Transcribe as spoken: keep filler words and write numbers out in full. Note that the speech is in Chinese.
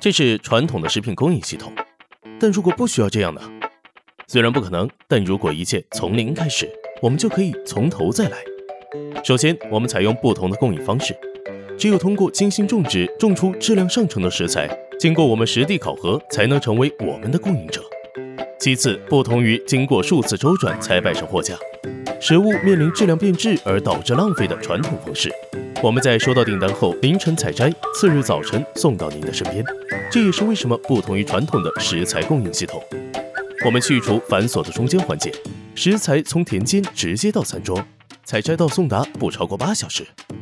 这是传统的食品供应系统。但如果不需要这样呢？虽然不可能，但如果一切从零开始，我们就可以从头再来。首先，我们采用不同的供应方式，只有通过精心种植，种出质量上乘的食材，经过我们实地考核，才能成为我们的供应者。其次，不同于经过数次周转才摆上货架，食物面临质量变质而导致浪费的传统方式，我们在收到订单后凌晨采摘，次日早晨送到您的身边。这也是为什么不同于传统的食材供应系统。我们去除繁琐的中间环节，食材从田间直接到餐桌，采摘到送达不超过八小时。